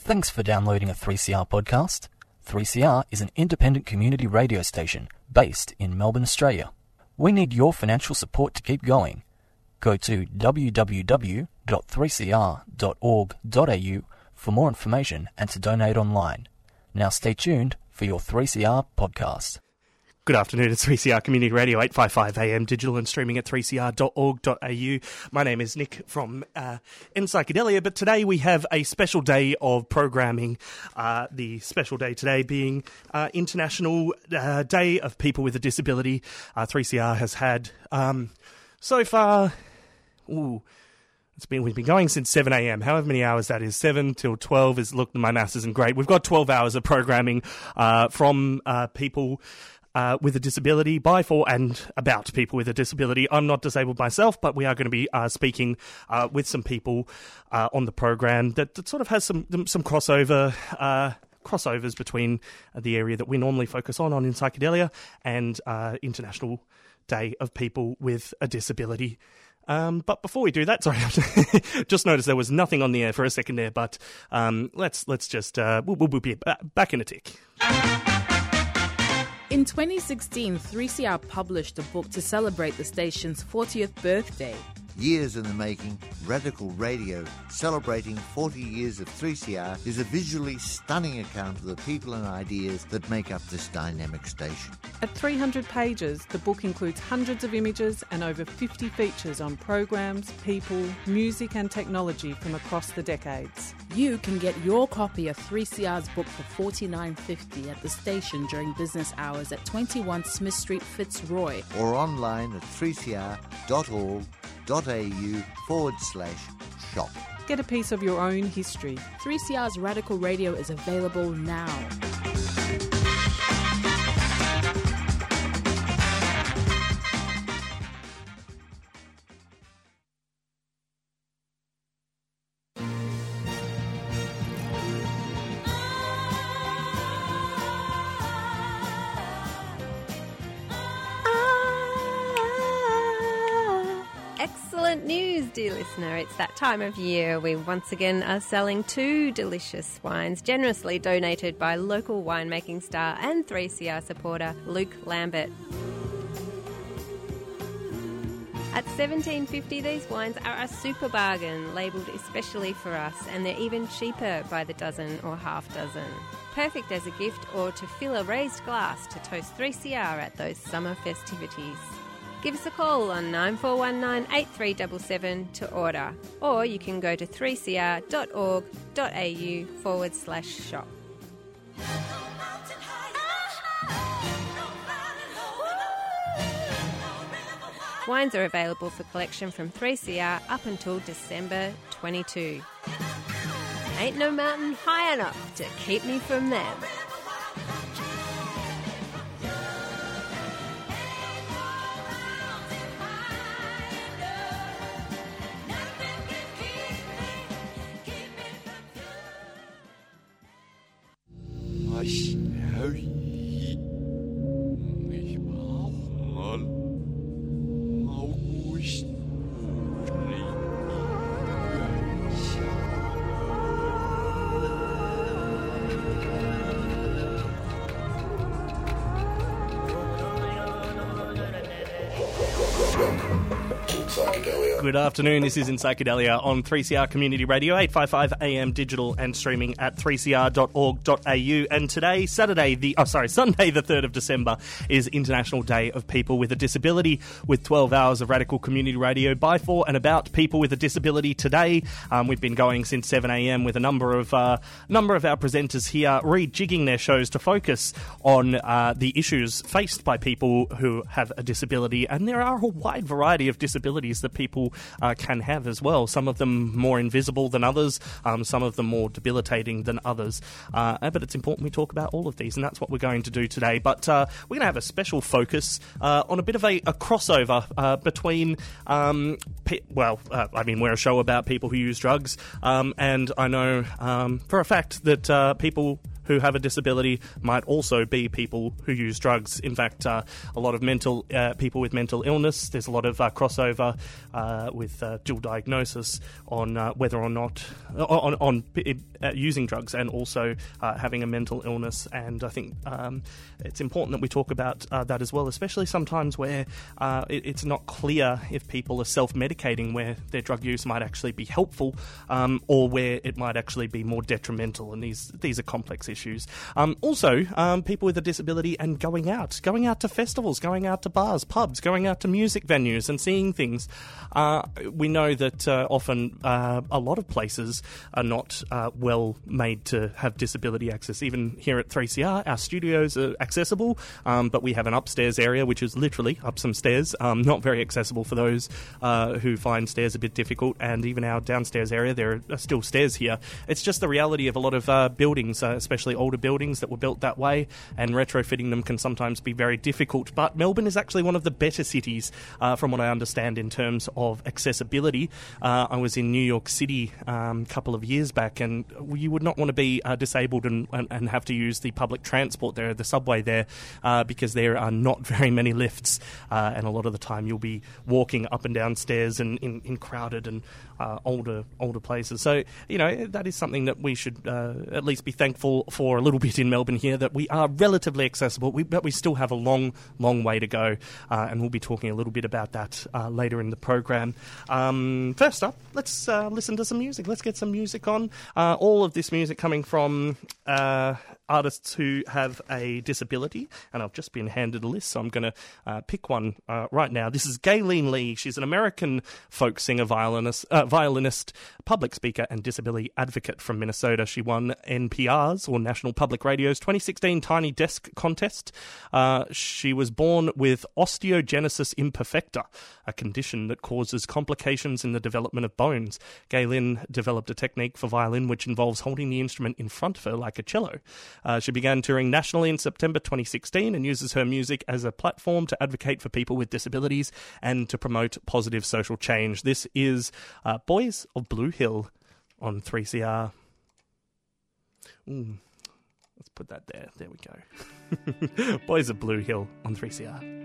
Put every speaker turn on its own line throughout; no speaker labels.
Thanks for downloading a 3CR podcast. 3CR is an independent community radio station based in Melbourne, Australia. We need your financial support to keep going. Go to www.3cr.org.au for more information and to donate online. Now stay tuned for your 3CR podcast.
Good afternoon, it's 3CR Community Radio, 855 AM, digital and streaming at 3cr.org.au. My name is Nick from Psychedelia, but today we have a special day of programming. The special day today being International Day of People with a Disability. 3CR has had so far... we've been going since 7 a.m. However many hours that is, 7 till 12 is, look, my maths isn't great. We've got 12 hours of programming from people with a disability, by, for and about people with a disability. I'm not disabled myself, but we are going to be speaking with some people on the program that sort of has some crossovers between the area that we normally focus on in Psychedelia and International Day of People with a Disability. But before we do that, sorry, just noticed there was nothing on the air for a second there, but let's just, we'll be back in a tick.
In 2016, 3CR published a book to celebrate the station's 40th birthday.
Years in the making, Radical Radio, celebrating 40 years of 3CR, is a visually stunning account of the people and ideas that make up this dynamic station.
At 300 pages, the book includes hundreds of images and over 50 features on programs, people, music and technology from across the decades.
You can get your copy of 3CR's book for $49.50 at the station during business hours at 21 Smith Street, Fitzroy.
Or online at 3cr.org.au/shop.
Get a piece of your own history.
3CR's Radical Radio is available now.
Excellent news, dear listener. It's that time of year. We once again are selling 2 delicious wines generously donated by local winemaking star and 3CR supporter Luke Lambert. At $17.50, these wines are a super bargain, labelled especially for us, and they're even cheaper by the dozen or half dozen. Perfect as a gift or to fill a raised glass to toast 3CR at those summer festivities. Give us a call on 9419 8377 to order, or you can go to 3cr.org.au/shop. Wines are available for collection from 3CR up until December 22. Ain't no mountain high enough to keep me from them.
Good afternoon, this is In Psychedelia on 3CR Community Radio, 855 AM digital and streaming at 3cr.org.au. And today, Sunday the 3rd of December, is International Day of People with a Disability, with 12 hours of radical community radio by, for and about people with a disability today. We've been going since 7 AM with a number of our presenters here rejigging their shows to focus on the issues faced by people who have a disability. And there are a wide variety of disabilities that people can have as well. Some of them more invisible than others, some of them more debilitating than others. But it's important we talk about all of these, and that's what we're going to do today. But we're going to have a special focus on a bit of a crossover between, we're a show about people who use drugs, and I know for a fact that people who have a disability might also be people who use drugs. In fact, a lot of people with mental illness, there's a lot of crossover with dual diagnosis on whether or not on using drugs and also having a mental illness. And I think it's important that we talk about that as well, especially sometimes where it's not clear if people are self-medicating, where their drug use might actually be helpful or where it might actually be more detrimental. And these are complex issues. Also, people with a disability and going out to festivals, going out to bars, pubs, going out to music venues and seeing things. We know that often a lot of places are not well made to have disability access. Even here at 3CR, our studios are accessible, but we have an upstairs area which is literally up some stairs, not very accessible for those who find stairs a bit difficult, and even our downstairs area, there are still stairs here. It's just the reality of a lot of buildings, especially older buildings that were built that way, and retrofitting them can sometimes be very difficult. But Melbourne is actually one of the better cities, from what I understand, in terms of accessibility. I was in New York City a couple of years back, and you would not want to be disabled and have to use the public transport there, the subway there, because there are not very many lifts, and a lot of the time you'll be walking up and down stairs and in crowded and older places. So, that is something that we should at least be thankful for a little bit in Melbourne here, that we are relatively accessible, but we still have a long way to go, and we'll be talking a little bit about that later in the program. First up, let's listen to some music. Let's get some music on. All of this music coming from artists who have a disability, and I've just been handed a list, so I'm going to pick one right now. This is Gaylene Lee. She's an American folk singer, violinist, public speaker, and disability advocate from Minnesota. She won NPR's, or National Public Radio's, 2016 Tiny Desk Contest. She was born with osteogenesis imperfecta, a condition that causes complications in the development of bones. Gaylene developed a technique for violin which involves holding the instrument in front of her like a cello. She began touring nationally in September 2016 and uses her music as a platform to advocate for people with disabilities and to promote positive social change. This is Boys of Blue Hill on 3CR. Let's put that there. There we go. Boys of Blue Hill on 3CR.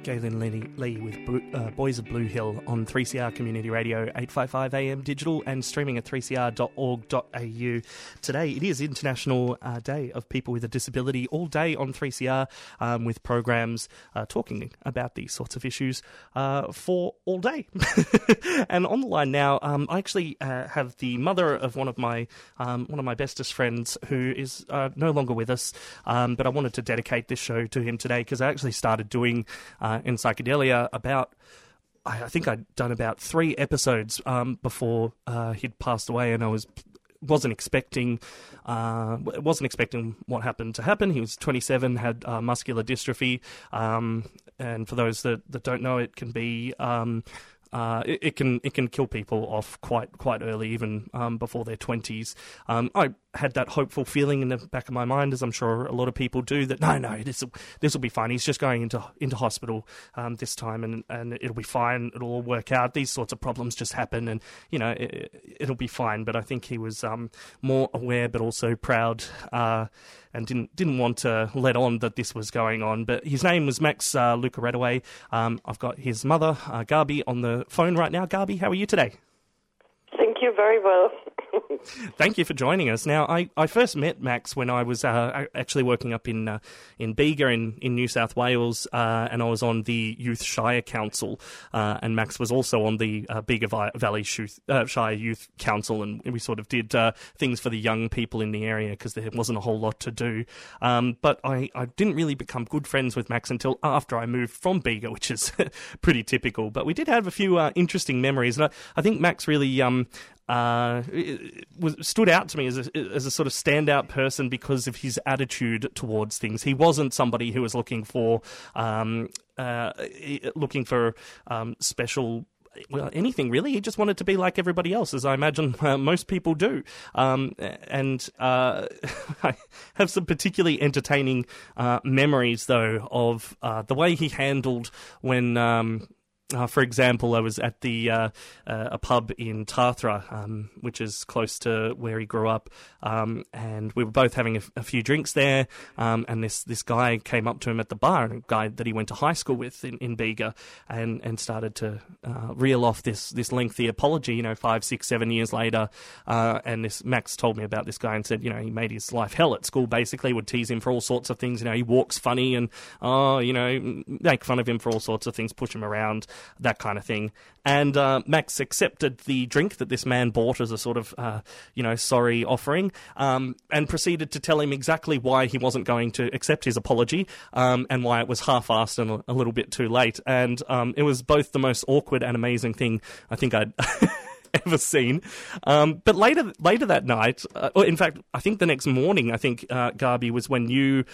Galen Lee with Boys of Blue Hill on 3CR Community Radio, 855 AM digital and streaming at 3cr.org.au. Today it is International Day of People with a Disability, all day on 3CR with programs talking about these sorts of issues for all day. And on the line now, I actually have the mother of one of my bestest friends who is no longer with us, but I wanted to dedicate this show to him today because I actually started doing in Psychedelia about, I think I'd done about 3 episodes before he'd passed away, and I wasn't expecting what happened to happen. He was 27, had muscular dystrophy, and for those that don't know, it can be it can kill people off quite early, even before their 20s. I had that hopeful feeling in the back of my mind, as I'm sure a lot of people do, that no, this will be fine. He's just going into hospital this time, and it'll be fine. It'll all work out. These sorts of problems just happen, and it'll be fine. But I think he was more aware, but also proud, and didn't want to let on that this was going on. But his name was Max Luca-Redaway. I've got his mother, Gabi, on the phone right now. Gabi, how are you today?
Thank you very well.
Thank you for joining us. Now, I first met Max when I was actually working up in Bega in New South Wales, and I was on the Youth Shire Council, and Max was also on the Bega Valley Shire Youth Council, and we sort of did things for the young people in the area because there wasn't a whole lot to do. But I didn't really become good friends with Max until after I moved from Bega, which is pretty typical. But we did have a few interesting memories, and I think Max really stood out to me as a sort of standout person because of his attitude towards things. He wasn't somebody who was looking for special. Well, anything really. He just wanted to be like everybody else, as I imagine most people do. And I have some particularly entertaining memories, though, of the way he handled when. For example, I was at a pub in Tathra, which is close to where he grew up, and we were both having a few drinks there, and this guy came up to him at the bar, a guy that he went to high school with in Bega, and started to reel off this lengthy apology, 5, 6, 7 years later, and this Max told me about this guy and said, he made his life hell at school, basically, would tease him for all sorts of things, he walks funny, and, make fun of him for all sorts of things, push him around, that kind of thing. And Max accepted the drink that this man bought as a sort of, sorry offering, and proceeded to tell him exactly why he wasn't going to accept his apology, and why it was half-assed and a little bit too late. And it was both the most awkward and amazing thing I think I'd ever seen. But later that night, or in fact, I think the next morning, Gabi, was when you,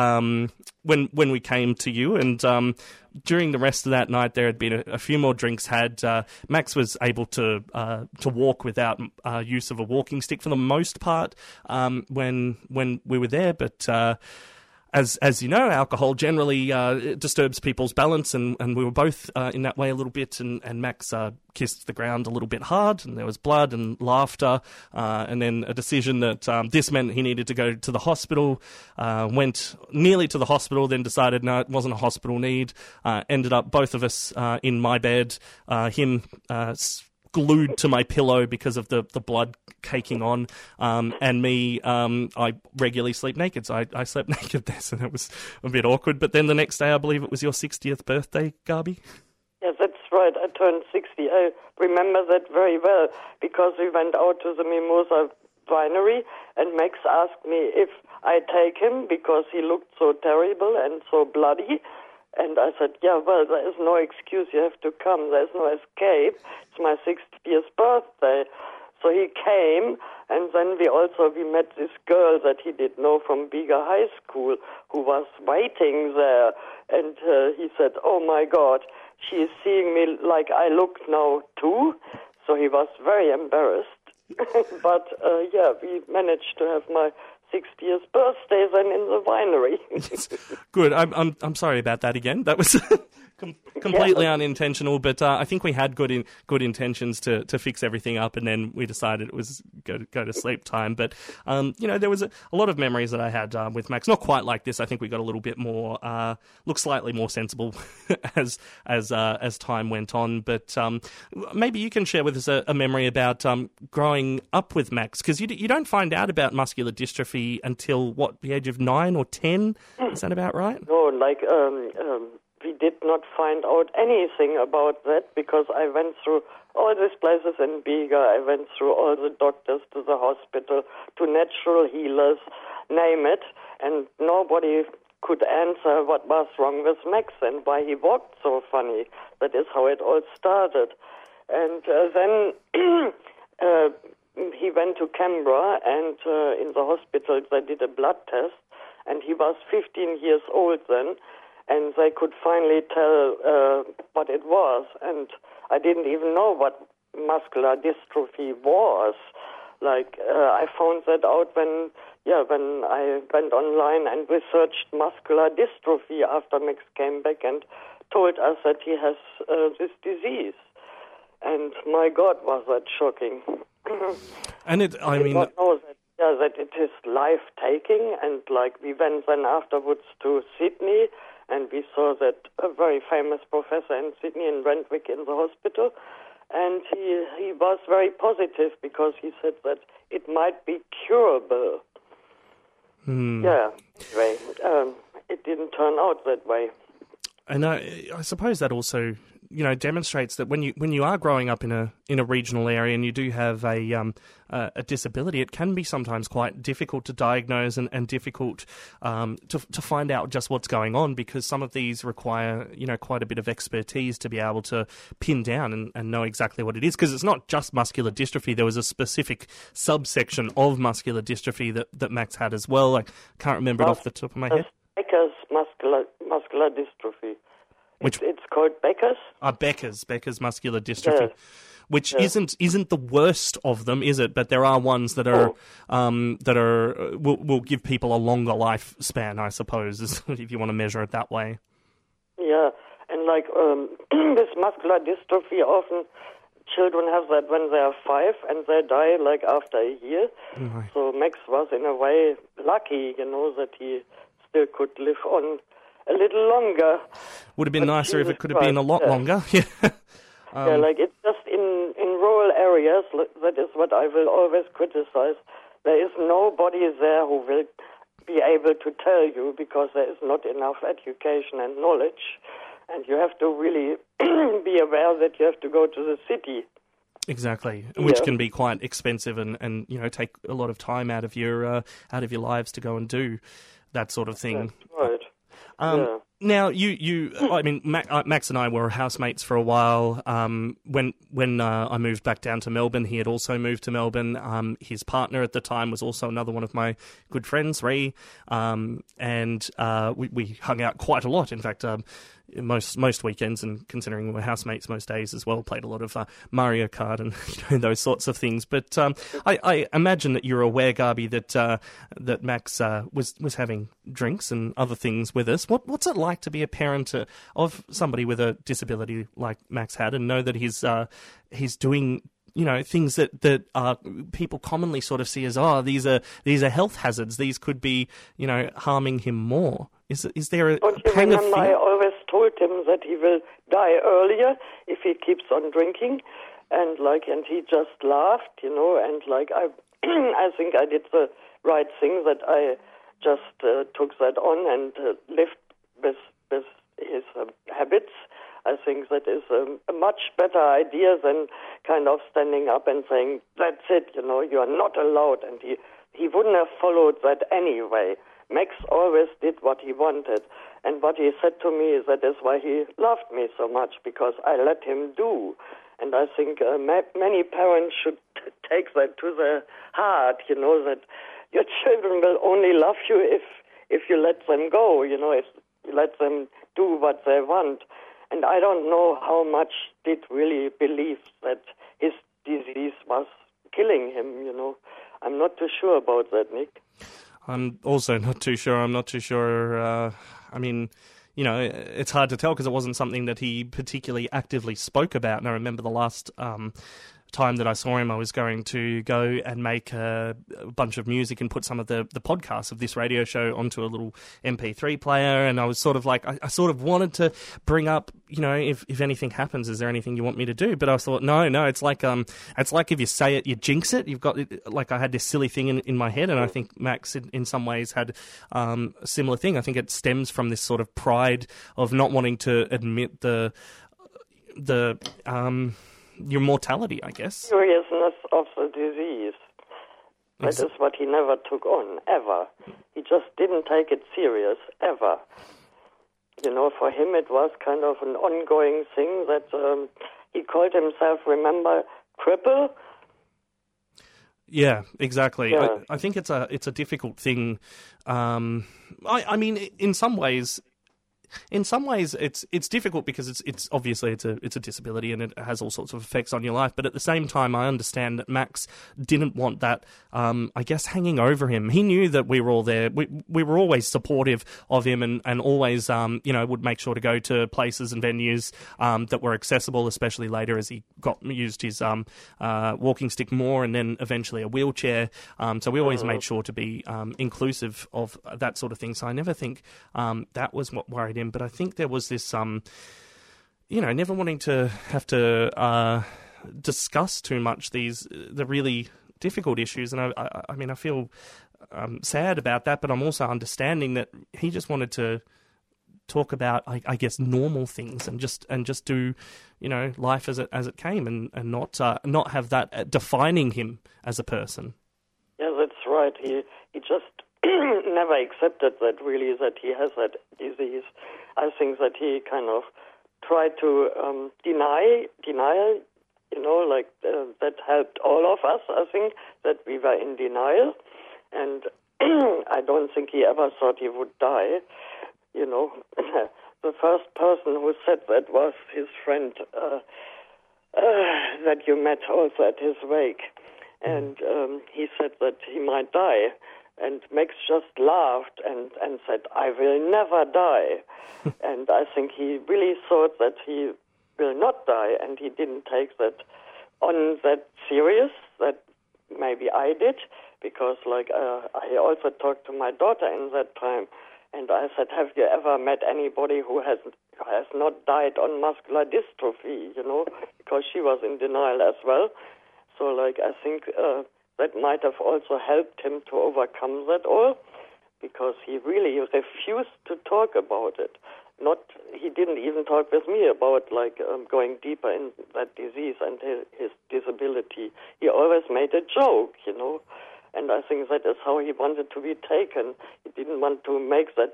when we came to you, and during the rest of that night, there had been a few more drinks had. Max was able to walk without use of a walking stick for the most part when we were there, but as you know, alcohol generally disturbs people's balance, and we were both in that way a little bit, and Max kissed the ground a little bit hard, and there was blood and laughter, and then a decision that this meant he needed to go to the hospital, went nearly to the hospital, then decided no, it wasn't a hospital need, ended up both of us in my bed, him glued to my pillow because of the blood caking on, and me, I regularly sleep naked, so I slept naked there, so that was a bit awkward. But then the next day, I believe it was your 60th birthday, Gabi?
Yes, that's right. I turned 60. I remember that very well, because we went out to the Mimosa winery, and Max asked me if I take him, because he looked so terrible and so bloody. And I said, yeah, well, there is no excuse. You have to come. There's no escape. It's my 60th birthday. So he came, and then we met this girl that he did know from Bega High School, who was waiting there. And he said, oh, my God, she is seeing me like I look now, too. So he was very embarrassed. But, we managed to have my 60th birthday then in the winery.
Good. I'm sorry about that again. That was Completely unintentional, but I think we had good intentions to fix everything up, and then we decided it was go to sleep time. But there was a lot of memories that I had with Max. Not quite like this. I think we got a little bit more, slightly more sensible as time went on. But maybe you can share with us a memory about growing up with Max, because you don't find out about muscular dystrophy until the age of 9 or 10. Is that about right?
No, we did not find out anything about that because I went through all these places in Bega. I went through all the doctors, to the hospital, to natural healers, name it, and nobody could answer what was wrong with Max and why he walked so funny. That is how it all started. And then he went to Canberra, and in the hospital they did a blood test, and he was 15 years old then, and they could finally tell what it was. And I didn't even know what muscular dystrophy was. I found that out when I went online and researched muscular dystrophy after Max came back and told us that he has this disease. And my God, was that shocking.
And I mean,
God knows that it is life-taking. And we went then afterwards to Sydney, and we saw that a very famous professor in Sydney, in Randwick, in the hospital. And he was very positive because he said that it might be curable. Yeah, anyway, it didn't turn out that way.
And I suppose that also, demonstrates that when you are growing up in a regional area and you do have a disability, it can be sometimes quite difficult to diagnose and difficult to find out just what's going on, because some of these require quite a bit of expertise to be able to pin down and know exactly what it is, because it's not just muscular dystrophy. There was a specific subsection of muscular dystrophy that Max had as well. I can't remember it off the top of my head.
Becker's muscular dystrophy. It's called Becker's?
Becker's muscular dystrophy, which isn't the worst of them, is it? But there are ones that are will give people a longer lifespan, I suppose, if you want to measure it that way. Yeah, and this muscular dystrophy, often children have that when they are 5 and they die after a year. Mm-hmm. So Max was in a way lucky, that he still could live on a little longer. Would have been nicer if it could have been a lot longer. Yeah. It's just in rural areas, that is what I will always criticize. There is nobody there who will be able to tell you, because there is not enough education and knowledge, and you have to really be aware that you have to go to the city. Exactly, which can be quite expensive and take a lot of time out of your lives to go and do that sort of thing. That's right. Now, Max and I were housemates for a while. When I moved back down to Melbourne, he had also moved to Melbourne. His partner at the time was also another one of my good friends, Ree, and we hung out quite a lot. In fact, most weekends, and considering we were housemates most days as well, played a lot of Mario Kart and those sorts of things. But I imagine that you're aware, Garby, that Max was having drinks and other things with us. What's it like to be a parent of somebody with a disability like Max had, and know that he's doing things that people commonly sort of see as, these are health hazards. These could be harming him more. Is there a pang of fear? I always told him that he will die earlier if he keeps on drinking, and he just laughed, and I think I did the right thing, that I just took that on and lived with his habits. I think that is a much better idea than kind of standing up and saying, that's it, you are not allowed. And he wouldn't have followed that anyway. Max always did what he wanted. And what he said to me is that is why he loved me so much, because I let him do. And I think many parents should take that to their heart, that your children will only love you if you let them go, if you let them do what they want. And I don't know how much did really believe that his disease was killing him, I'm not too sure about that, Nick. I'm also not too sure. I'm not too sure. it's hard to tell because it wasn't something that he particularly actively spoke about. And I remember the last time that I saw him, I was going to go and make a bunch of music and put some of the podcasts of this radio show onto a little MP3 player, and I was sort of like, I sort of wanted to bring up, if anything happens, is there anything you want me to do? But I thought, no, it's like if you say it, you jinx it. You've got, like, I had this silly thing in my head, and I think Max in some ways had a similar thing. I think it stems from this sort of pride of not wanting to admit your mortality, I guess.
Seriousness of the disease. That is what he never took on, ever. He just didn't take it serious, ever. For him it was kind of an ongoing thing that he called himself, remember, cripple?
Yeah, exactly.
Yeah.
I think it's a difficult thing. I mean, in some ways, it's difficult because it's obviously it's a disability and it has all sorts of effects on your life. But at the same time, I understand that Max didn't want that, I guess, hanging over him. He knew that we were all there. We were always supportive of him and always, would make sure to go to places and venues that were accessible, especially later as he used his walking stick more and then eventually a wheelchair. So we always made sure to be inclusive of that sort of thing. So I never think that was what worried him. But I think there was this, never wanting to have to discuss too much the really difficult issues. And I mean, I feel sad about that, but I'm also understanding that he just wanted to talk about, I guess, normal things and just do, life as it came and not have that defining him as a person.
Yeah, that's right. He just never accepted that really that he has that disease. I think that he kind of tried to deny, that helped all of us, I think, that we were in denial. And I don't think he ever thought he would die, The first person who said that was his friend that you met also at his wake. And he said that he might die. And Max just laughed and said, I will never die. And I think he really thought that he will not die, and he didn't take that on that serious, that maybe I did, because I also talked to my daughter in that time, and I said, have you ever met anybody who has not died on muscular dystrophy, because she was in denial as well. So I think that might have also helped him to overcome that all, because he really refused to talk about it. He didn't even talk with me about going deeper in that disease and his disability. He always made a joke, and I think that is how he wanted to be taken. He didn't want to make that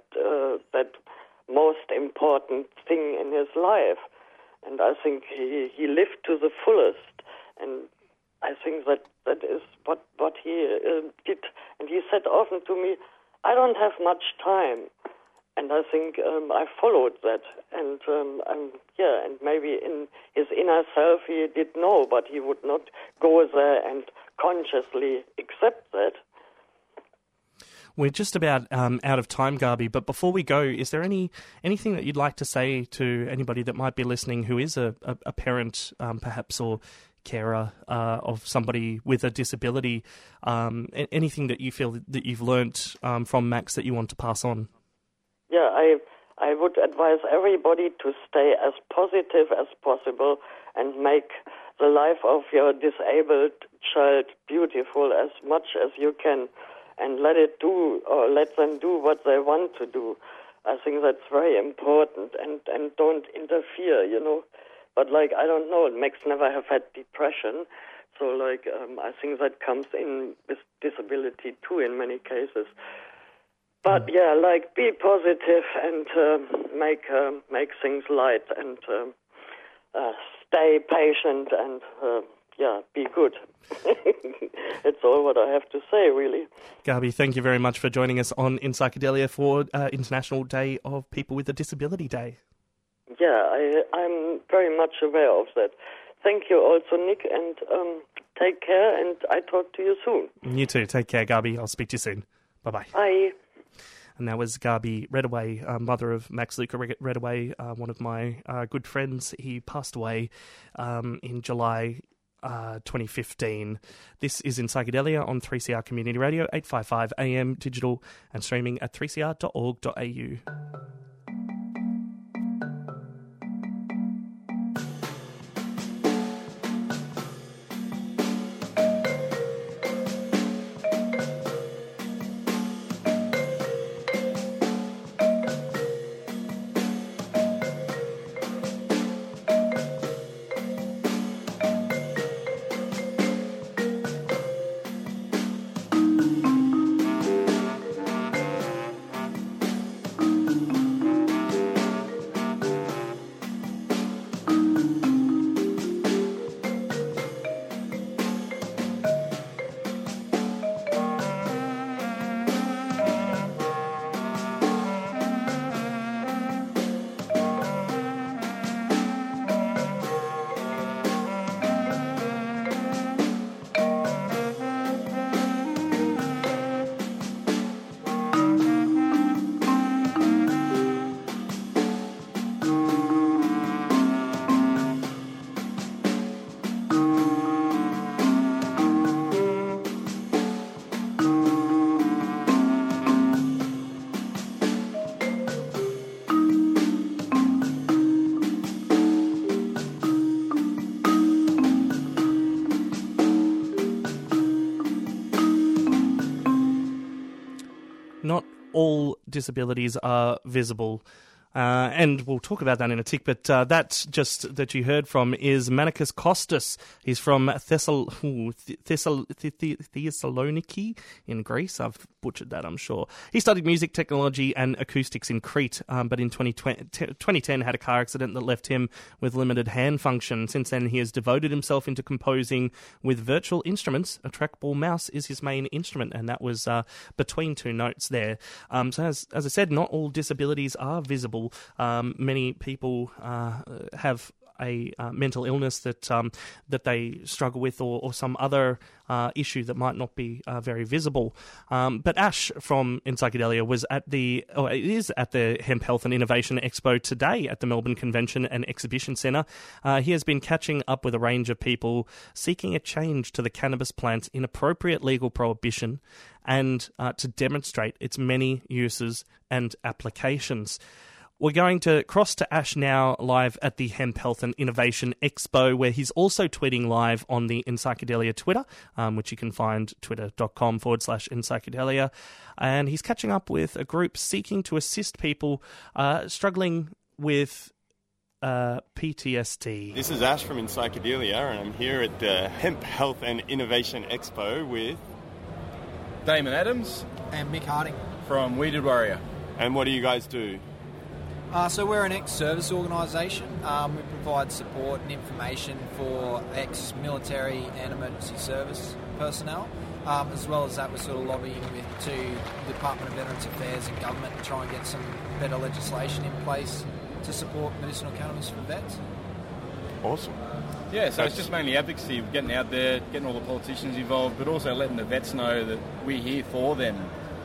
most important thing in his life, and I think he lived to the fullest, and I think that is what he did. And he said often to me, I don't have much time. And I think I followed that. And and maybe in his inner self he did know, but he would not go there and consciously accept that.
We're just about out of time, Gabi, but before we go, is there anything that you'd like to say to anybody that might be listening who is a parent, perhaps, or carer of somebody with a disability? Anything that you feel that you've learnt from Max that you want to pass on?
Yeah, I would advise everybody to stay as positive as possible and make the life of your disabled child beautiful as much as you can, and let them do what they want to do. I think that's very important, and don't interfere, But I don't know, Max never have had depression, so I think that comes in with disability too in many cases. But be positive and make things light and stay patient and be good. That's all what I have to say, really.
Gabi, thank you very much for joining us on In Psychedelia for International Day of People with a Disability Day.
Yeah, I'm very much aware of that. Thank you also, Nick, and take care, and I talk to you soon.
You too. Take care, Gabi. I'll speak to you soon. Bye-bye.
Bye.
and that was Gabi Redaway, mother of Max Luca Redaway, one of my good friends. He passed away in July 2015. This is In Psychedelia on 3CR Community Radio, 855 AM digital and streaming at 3cr.org.au. Not all disabilities are visible. And we'll talk about that in a tick, but that you heard from is Manikos Kostas. He's from Thessaloniki in Greece. I've butchered that, I'm sure. He studied music technology and acoustics in Crete, but in 2010 had a car accident that left him with limited hand function. Since then, he has devoted himself into composing with virtual instruments. A trackball mouse is his main instrument, and that was between two notes there. So as I said, not all disabilities are visible. Many people have a mental illness that they struggle with, or some other issue that might not be very visible. But Ash from In Psychedelia is at the Hemp Health and Innovation Expo today at the Melbourne Convention and Exhibition Centre. He has been catching up with a range of people seeking a change to the cannabis plant's inappropriate legal prohibition and to demonstrate its many uses and applications. We're going to cross to Ash now live at the Hemp Health and Innovation Expo, where he's also tweeting live on the In Psychedelia Twitter, which you can find twitter.com/In Psychedelia. And he's catching up with a group seeking to assist people struggling with PTSD.
This is Ash from In Psychedelia, and I'm here at the Hemp Health and Innovation Expo with
Damon Adams
and Mick Harding
from Weeded Warrior.
And what do you guys do?
So we're an ex-service organisation. We provide support and information for ex-military and emergency service personnel. As well as that, we're sort of lobbying to the Department of Veterans Affairs and government to try and get some better legislation in place to support medicinal cannabis for vets.
Awesome.
Yeah, so it's just mainly advocacy, getting out there, getting all the politicians involved, but also letting the vets know that we're here for them.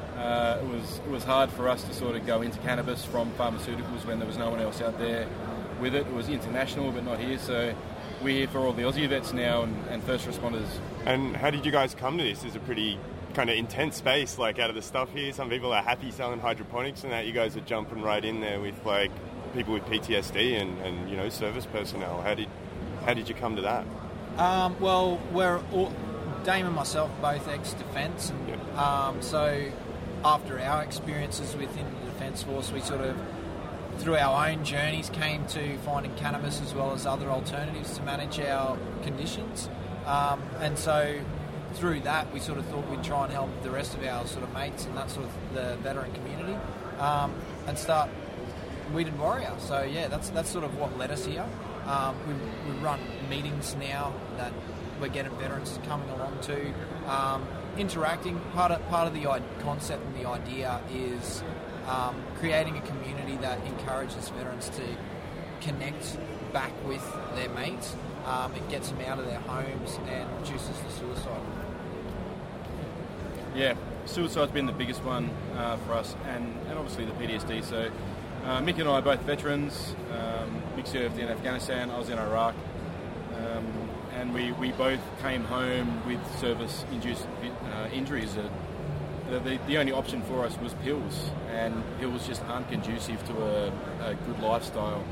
It was hard for us to sort of go into cannabis from pharmaceuticals when there was no one else out there with it. It was international, but not here. So we're here for all the Aussie vets now and first responders. And
how did you guys come to this? It's a pretty kind of intense space, like out of the stuff here. Some people are happy selling hydroponics and that. You guys are jumping right in there with like people with PTSD and you know, service personnel. How did you come to that?
Well, Dame and myself are both ex-defence, and
yep.
So after our experiences within the Defence Force, we sort of, through our own journeys, came to finding cannabis as well as other alternatives to manage our conditions. And so through that, we sort of thought we'd try and help the rest of our sort of mates and that sort of the veteran community and start Weeded Warrior. So yeah, that's sort of what led us here. We run meetings now that we're getting veterans coming along to, interacting. Part of the concept and the idea is creating a community that encourages veterans to connect back with their mates. It gets them out of their homes and reduces the suicide.
Yeah, suicide's been the biggest one for us, and obviously the PTSD. So Mick and I are both veterans. Mick served in Afghanistan, I was in Iraq, and we both came home with service-induced injuries. The only option for us was pills, and pills just aren't conducive to a good lifestyle.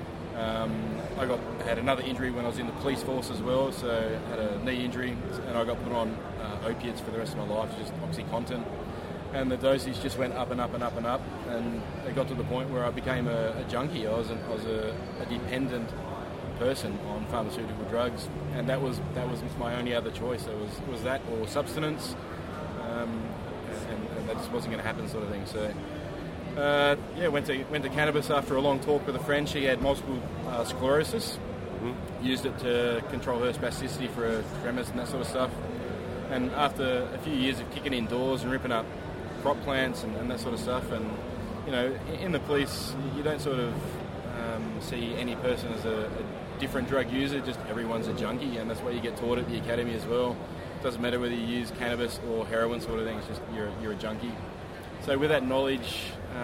I had another injury when I was in the police force as well, so I had a knee injury, and I got put on opiates for the rest of my life, just OxyContin, and the dosage just went up and up and up and up, and it got to the point where I became a junkie. I was a dependent person on pharmaceutical drugs, and that was my only other choice. It was that or substance, and that just wasn't going to happen, sort of thing. So. Went to cannabis after a long talk with a friend. She had multiple sclerosis. Mm-hmm. Used it to control her spasticity for tremors and that sort of stuff. And after a few years of kicking indoors and ripping up crop plants and that sort of stuff, and in the police, you don't sort of see any person as a different drug user. Just everyone's a junkie, and that's what you get taught at the academy as well. It doesn't matter whether you use cannabis or heroin, sort of thing. It's just you're a junkie. So with that knowledge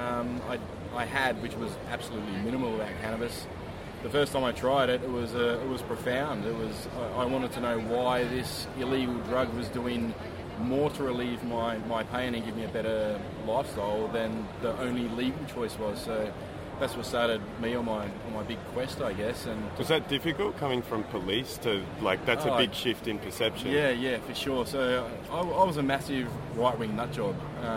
I had, which was absolutely minimal about cannabis, the first time I tried it, it was profound. I wanted to know why this illegal drug was doing more to relieve my pain and give me a better lifestyle than the only legal choice was. So that's what started me on my big quest, I guess. And
was that difficult coming from police to that's a big shift in perception? Yeah,
for sure. So I was a massive right-wing nutjob.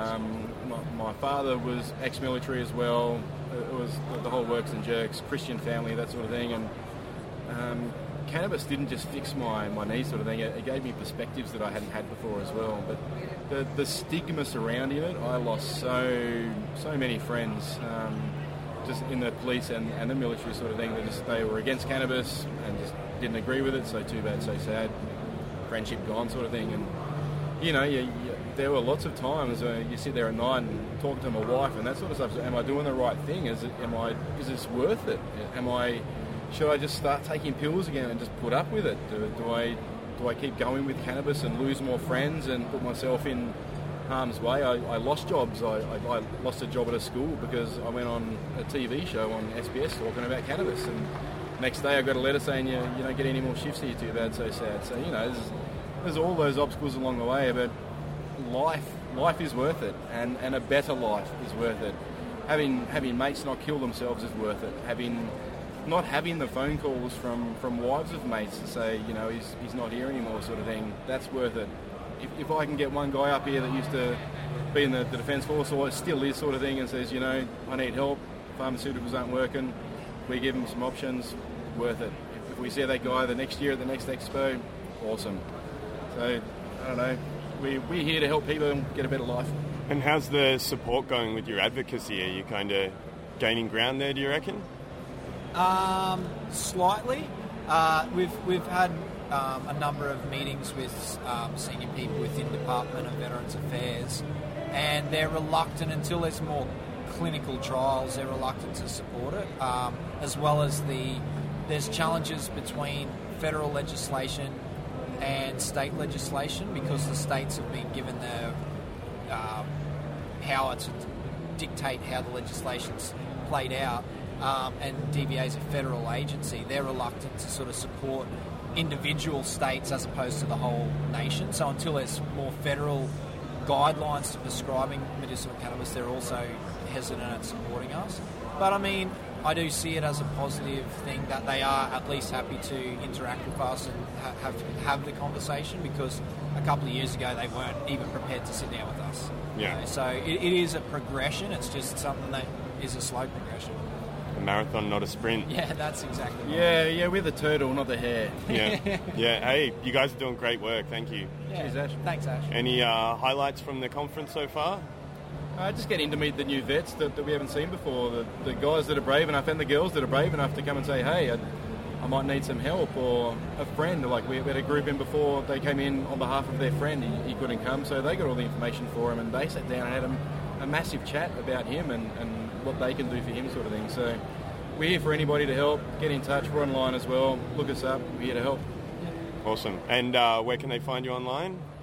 My father was ex-military as well. It was the whole works and jerks, Christian family, that sort of thing. And cannabis didn't just fix my knees, sort of thing. It gave me perspectives that I hadn't had before as well. But the stigma surrounding it, I lost so many friends. Just in the police and the military, sort of thing. They were against cannabis and just didn't agree with it. So too bad, so sad. Friendship gone, sort of thing. And there were lots of times where you sit there at night and talk to my wife and that sort of stuff. So am I doing the right thing? Is this worth it? Should I just start taking pills again and just put up with it? Do I keep going with cannabis and lose more friends and put myself in harm's way? I lost jobs. I lost a job at a school because I went on a TV show on SBS talking about cannabis, and next day I got a letter saying you don't get any more shifts here, too bad, so sad. So there's all those obstacles along the way, but life is worth it, and a better life is worth it. Having mates not kill themselves is worth it. Not having the phone calls from wives of mates to say he's not here anymore, sort of thing, that's worth it. If I can get one guy up here that used to be in the Defence Force, or still is, sort of thing, and says, I need help, pharmaceuticals aren't working, we give him some options, worth it. If we see that guy the next year at the next expo, awesome. So, I don't know, we're here to help people get a better life.
And how's the support going with your advocacy? Are you kind of gaining ground there, do you reckon?
Slightly. We've had a number of meetings with senior people within Department of Veterans Affairs, and they're reluctant, until there's more clinical trials, they're reluctant to support it, as well as there's challenges between federal legislation and state legislation, because the states have been given the power to dictate how the legislation's played out, and DVA is a federal agency. They're reluctant to sort of support individual states as opposed to the whole nation. So until there's more federal guidelines to prescribing medicinal cannabis, they're also hesitant at supporting us. But I mean, I do see it as a positive thing that they are at least happy to interact with us and have the conversation, because a couple of years ago they weren't even prepared to sit down with us.
Yeah.
So it is a progression. It's just something that is a slow progression.
A marathon, not a sprint.
Yeah, that's exactly right.
Yeah, we're the turtle, not the hare.
Yeah. Hey, you guys are doing great work. Thank you.
Yeah.
Cheers, Ash.
Thanks, Ash.
Any highlights from the conference so far?
Just getting to meet the new vets that we haven't seen before, the guys that are brave enough and the girls that are brave enough to come and say, hey, I might need some help, or a friend. Like we had a group in before, they came in on behalf of their friend, he couldn't come, so they got all the information for him, and they sat down and had a massive chat about him and what they can do for him, sort of thing. So we're here for anybody to help. Get in touch. We're online as well. Look us up. We're here to help.
Awesome. And where can they find you online?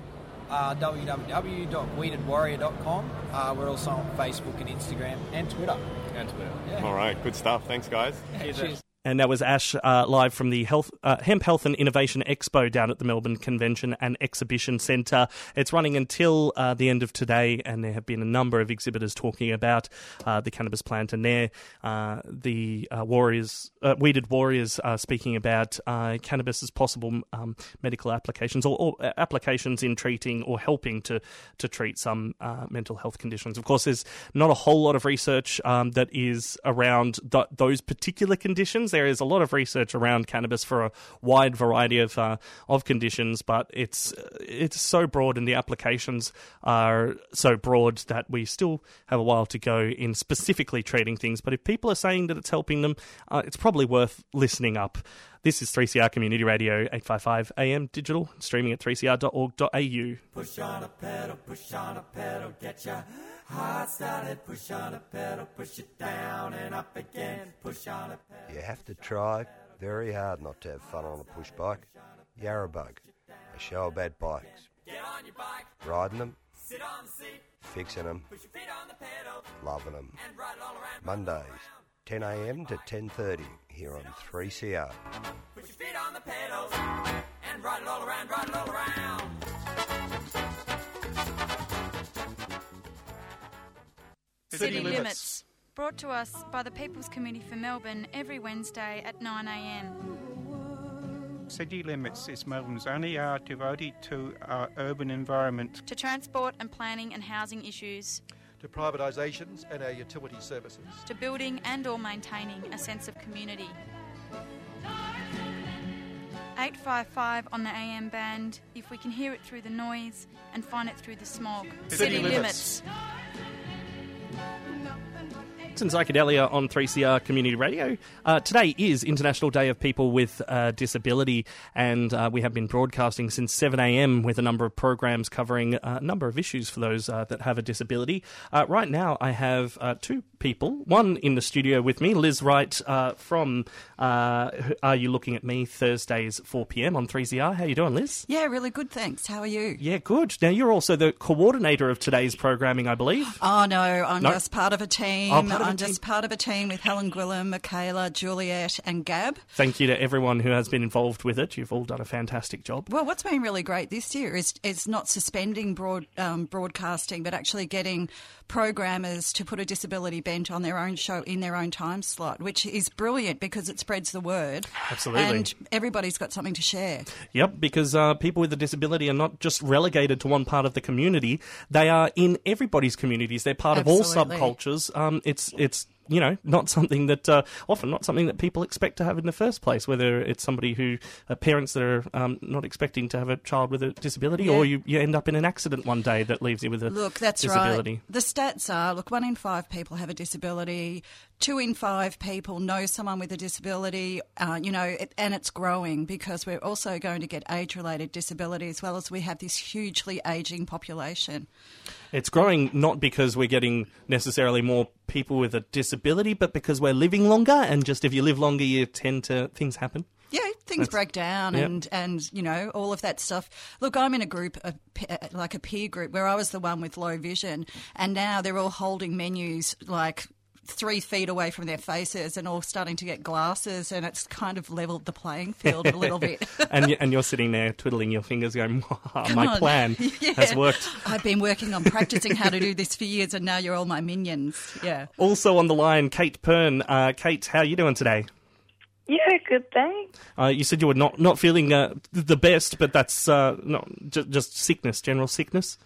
www.weededwarrior.com. We're also on Facebook and Instagram and Twitter. Yeah.
All right, good stuff. Thanks, guys.
Cheers.
And that was Ash live from the Hemp Health and Innovation Expo down at the Melbourne Convention and Exhibition Centre. It's running until the end of today, and there have been a number of exhibitors talking about the cannabis plant, and there the Weeded Warriors are speaking about cannabis' possible medical applications or applications in treating or helping to treat some mental health conditions. Of course, there's not a whole lot of research that is around those particular conditions. There is a lot of research around cannabis for a wide variety of conditions, but it's so broad and the applications are so broad that we still have a while to go in specifically treating things. But if people are saying that it's helping them, it's probably worth listening up. This is 3CR Community Radio, 855 AM digital, streaming at 3cr.org.au.
Push on a pedal, get your heart started. Push on a pedal, push it down and up again. Push on a pedal.
You have to try very hard not to have fun on a push bike. Yarrabug, a show about bikes.
Get on your bike,
riding them,
sit on the seat,
fixing them,
push your feet on the pedal,
loving them.
and ride it all around.
Mondays, 10 AM to 10:30 here on 3CR.
Push your feet on the pedals and ride it all around, ride it all around.
City Limits. Brought to us by the People's Committee for Melbourne every Wednesday at 9 AM.
City Limits is Melbourne's only hour devoted to our urban environment.
To transport and planning and housing issues.
To privatisations and our utility services.
To building and or maintaining a sense of community. 855 on the AM band, if we can hear it through the noise and find it through the smog.
City Limits. And Psychedelia on 3CR Community Radio. Today is International Day of People with Disability, and we have been broadcasting since 7 a.m. with a number of programs covering a number of issues for those that have a disability. Right now I have two people, one in the studio with me, Liz Wright from Are You Looking At Me, Thursdays 4 p.m. on 3CR. How you doing, Liz?
Yeah, really good, thanks. How are you?
Yeah, good. Now, you're also the coordinator of today's programming, I believe.
Oh, no, I'm just part of a team.
Oh,
I'm just part of a team with Helen Gwilym, Michaela, Juliet and Gab.
Thank you to everyone who has been involved with it. You've all done a fantastic job.
Well, what's been really great this year is not suspending broadcasting, but actually getting programmers to put a disability bent on their own show in their own time slot, which is brilliant because it spreads the word.
Absolutely.
And everybody's got something to share.
Yep, because people with a disability are not just relegated to one part of the community. They are in everybody's communities. They're part
Absolutely.
of all subcultures. It's you know, not something that often not something that people expect to have in the first place. Whether it's somebody who parents that are not expecting to have a child with a disability, or you end up in an accident one day that leaves you with a disability.
Right. The stats are: 1 in 5 people have a disability. 2 in 5 people know someone with a disability. And it's growing because we're also going to get age-related disability as well as we have this hugely ageing population.
It's growing not because we're getting necessarily more people with a disability, but because we're living longer, and just if you live longer, things happen.
Yeah, things break down and, you know, all of that stuff. Look, I'm in a group, like a peer group, where I was the one with low vision, and now they're all holding menus like 3 feet away from their faces and all starting to get glasses, and it's kind of levelled the playing field a little bit.
and you're sitting there twiddling your fingers going, my plan has worked.
I've been working on practising how to do this for years, and now you're all my minions. Yeah.
Also on the line, Kate Pern. Kate, how are you doing today?
Yeah, good, thanks.
You said you were not feeling the best, but that's not just sickness, general sickness?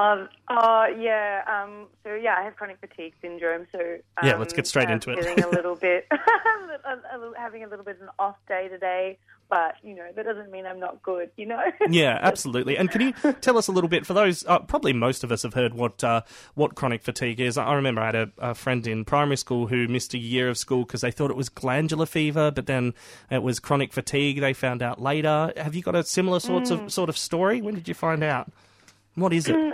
I have chronic fatigue syndrome. So
let's get straight into it.
Feeling a little bit, having a little bit of an off day today, but that doesn't mean I'm not good.
Yeah, absolutely. And can you tell us a little bit for those? Probably most of us have heard what chronic fatigue is. I remember I had a friend in primary school who missed a year of school because they thought it was glandular fever, but then it was chronic fatigue. They found out later. Have you got a similar sort of story? When did you find out? What is it?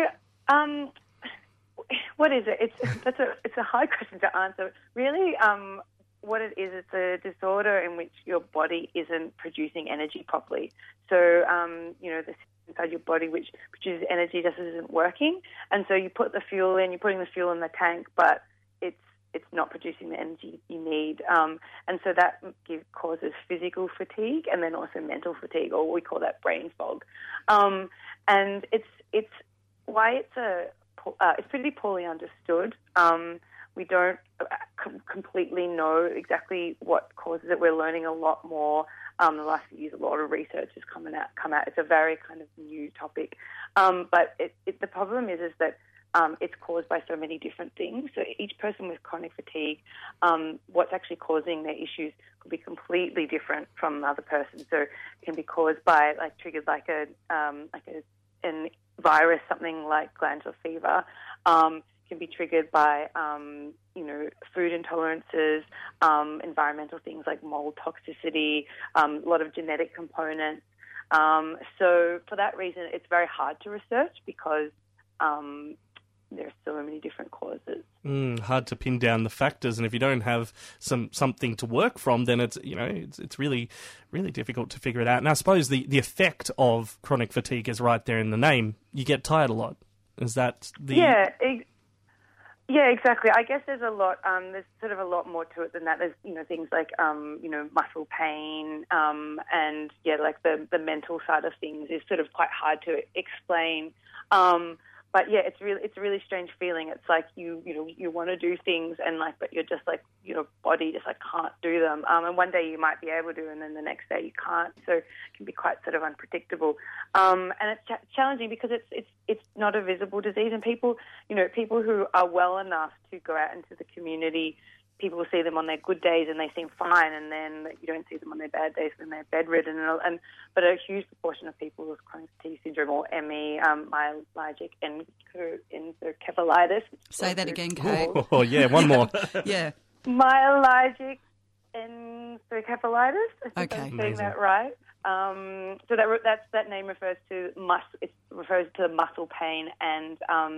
What is it? It's a hard question to answer. Really, what it is, it's a disorder in which your body isn't producing energy properly. So, the inside your body which produces energy just isn't working. And so you put the fuel in, you're putting the fuel in the tank, but it's not producing the energy you need. And so that causes physical fatigue and then also mental fatigue, or we call that brain fog. And it's why it's pretty poorly understood. We don't completely know exactly what causes it. We're learning a lot more. The last few years, a lot of research has come out. It's a very kind of new topic. But the problem is that it's caused by so many different things. So each person with chronic fatigue, what's actually causing their issues could be completely different from another person. So it can be caused by, triggered like an virus, something like glandular fever. Can be triggered by, food intolerances, environmental things like mold toxicity, a lot of genetic components. So for that reason, it's very hard to research because there's so many different causes.
Hard to pin down the factors, and if you don't have something to work from, then it's really, really difficult to figure it out. And I suppose the effect of chronic fatigue is right there in the name. You get tired a lot. Is that the...
Yeah, exactly. I guess there's a lot. There's sort of a lot more to it than that. There's things like muscle pain, and like the mental side of things is sort of quite hard to explain. But yeah, it's a really strange feeling. It's like you want to do things but you're just like your body just can't do them. And one day you might be able to, and then the next day you can't. So it can be quite sort of unpredictable. And it's challenging because it's not a visible disease, and people who are well enough to go out into the community, people will see them on their good days and they seem fine, and then you don't see them on their bad days when they're bedridden. But a huge proportion of people with chronic fatigue syndrome, or ME, myalgic encephalitis.
Say that again, Kate.
Oh, yeah, one more.
Yeah.
Myalgic encephalitis. I think I'm saying that right. So that name refers to muscle pain and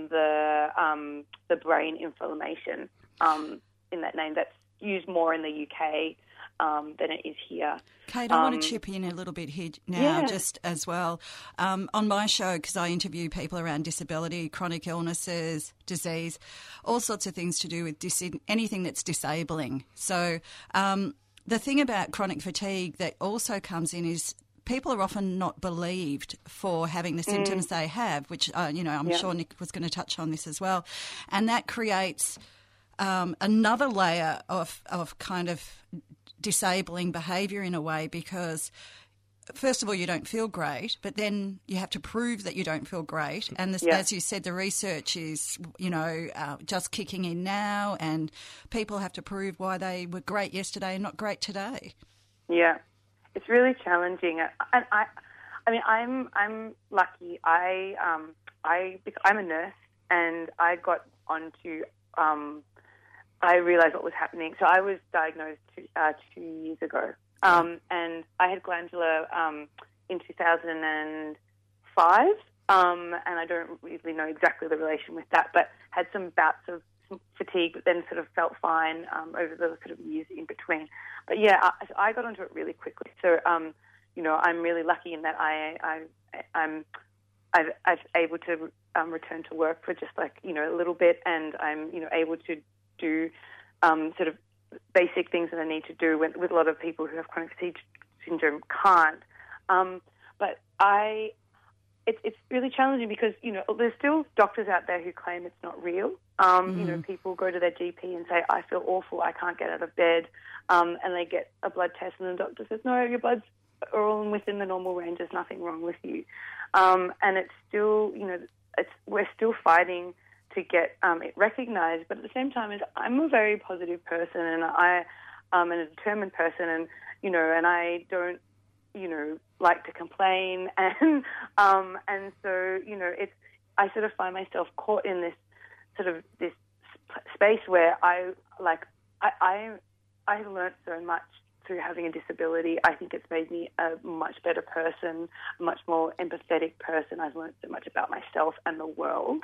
the brain inflammation. In that name, that's used more in the UK than it is here.
Kate, I want to chip in a little bit here now, just as well. On my show, because I interview people around disability, chronic illnesses, disease, all sorts of things to do with anything that's disabling. So the thing about chronic fatigue that also comes in is people are often not believed for having the symptoms they have, which, I'm sure Nick was going to touch on this as well. And that creates another layer of kind of disabling behaviour in a way, because first of all, you don't feel great, but then you have to prove that you don't feel great. And as you said, the research is, just kicking in now, and people have to prove why they were great yesterday and not great today.
Yeah, it's really challenging. And I'm lucky. I'm a nurse, and I got onto. I realised what was happening. So I was diagnosed 2 years ago, and I had glandular in 2005, and I don't really know exactly the relation with that, but had some bouts of fatigue, but then sort of felt fine over the sort of years in between. But yeah, I got onto it really quickly. So I'm really lucky in that I'm able to return to work for just a little bit, and I'm able to do sort of basic things that I need to do with a lot of people who have chronic fatigue syndrome can't. But it's really challenging because there's still doctors out there who claim it's not real. People go to their GP and say, I feel awful, I can't get out of bed, and they get a blood test, and the doctor says, no, your bloods are all within the normal range, there's nothing wrong with you. And it's still, we're still fighting to get it recognised, but at the same time, I'm a very positive person, and I'm a determined person, and and I don't like to complain, and so I sort of find myself caught in this sort of this space where I learned so much through having a disability. I think it's made me a much better person, a much more empathetic person. I've learned so much about myself and the world.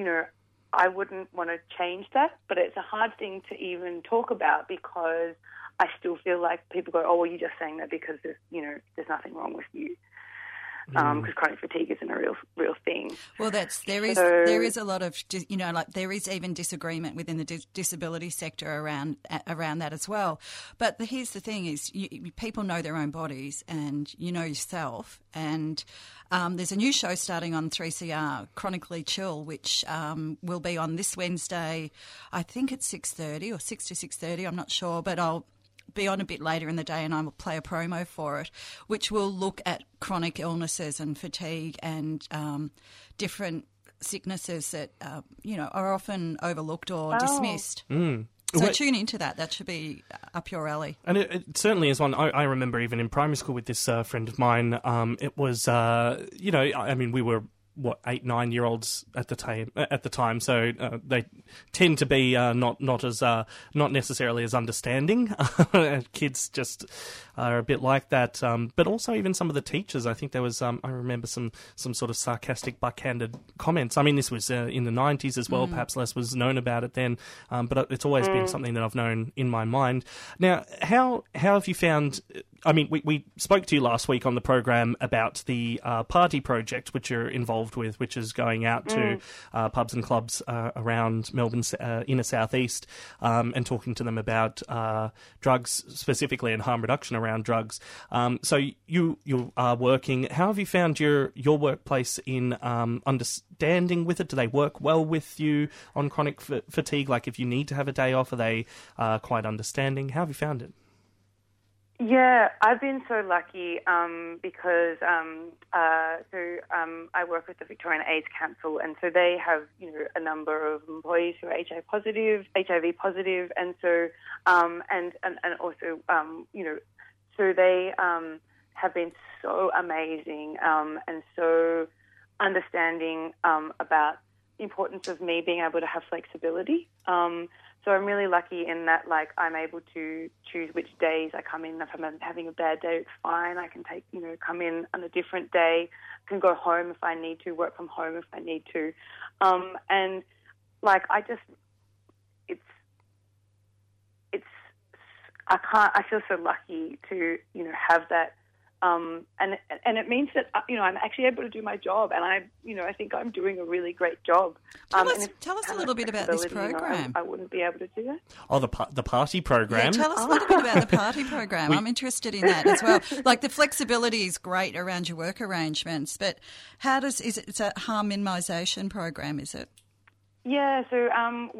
I wouldn't want to change that, but it's a hard thing to even talk about because I still feel like people go, oh, well, you're just saying that because there's nothing wrong with you. Because chronic fatigue isn't a real thing.
Well, there is a lot of, there is even disagreement within the disability sector around that as well. But here's the thing: is people know their own bodies, and you know yourself. And there's a new show starting on 3CR, Chronically Chill, which will be on this Wednesday. I think it's 6:30 or 6 to 6:30. I'm not sure, but I'll be on a bit later in the day and I will play a promo for it, which will look at chronic illnesses and fatigue and different sicknesses that, are often overlooked or dismissed. So tune into that. That should be up your alley. And
it certainly is one. I remember even in primary school with this friend of mine, it was, we were 8, 9-year-olds at the time, so they tend to be not necessarily as understanding. Kids just are a bit like that, but also even some of the teachers. I think there was I remember some sort of sarcastic, backhanded comments. I mean, this was in the 90s as well. Perhaps less was known about it then, but it's always been something that I've known in my mind. Now, how have you found? I mean, we spoke to you last week on the program about the party project, which you're involved with, which is going out to pubs and clubs around Melbourne's inner southeast and talking to them about drugs specifically and harm reduction around drugs. So you are working. How have you found your workplace in understanding with it? Do they work well with you on chronic fatigue? Like if you need to have a day off, are they quite understanding? How have you found it?
Yeah, I've been so lucky because I work with the Victorian AIDS Council, and so they have a number of employees who are HIV positive, and so and also so they have been so amazing and so understanding about the importance of me being able to have flexibility. So I'm really lucky in that, like, I'm able to choose which days I come in. If I'm having a bad day, it's fine. I can come in on a different day. I can go home if I need to, work from home if I need to. And, like, I feel so lucky to, have that. And it means that I'm actually able to do my job, and I think I'm doing a really great job.
Tell us a little bit about this program.
I wouldn't be able to do that.
Oh, the party program.
Yeah, tell us a little bit about the party program. I'm interested in that as well. Like the flexibility is great around your work arrangements, but it's a harm minimisation program, is it?
Yeah, so